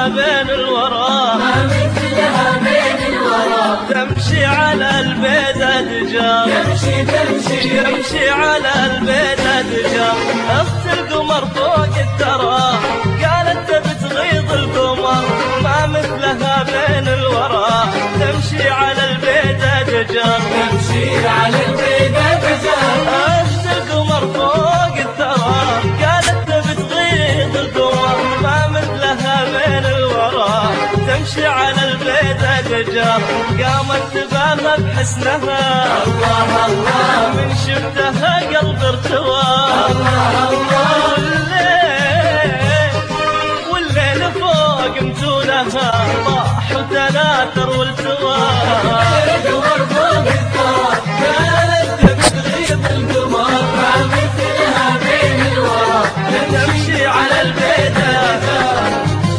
مثلها بين الورى، ما مثلها بين الورى. تمشي على البيت أدجار، تمشي على البيت أدجار. أخت القمر فوق الثرى قالت تبي تغيظ القمر، ما مثلها بين الورى، تمشي على البيت أدجار، تمشي على البيت أدجار. أخت القمر فوق الثرى قالت تبي تغيظ القمر، ما مثلها بين الورى، تمشي على البيت أدجار. قامت تباهى بحسنها، الله الله، من شفتها قلب ارتوى. الله الله، والليل فوق متونها طاح وتناثر والتوى. القمر فوق الثرى قالت تبي تغيظ القمر، ما مثلها بين الورى، تمشي على البيت أدجار.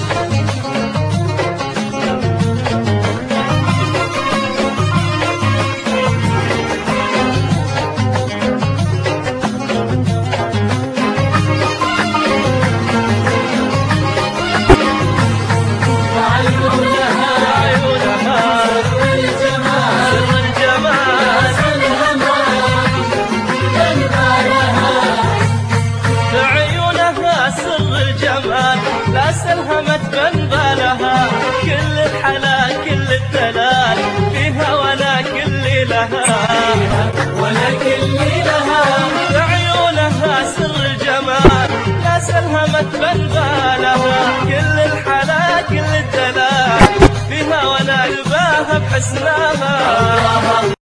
لا سلهمت من بالها، كل الحلا كل الدلال فيها ولا كل لها، ولا كل لها. بعيونها سر الجمال، لا سلهمت من بالها، كل الحلا كل الدلال فيها ولا يباهى بحسنها.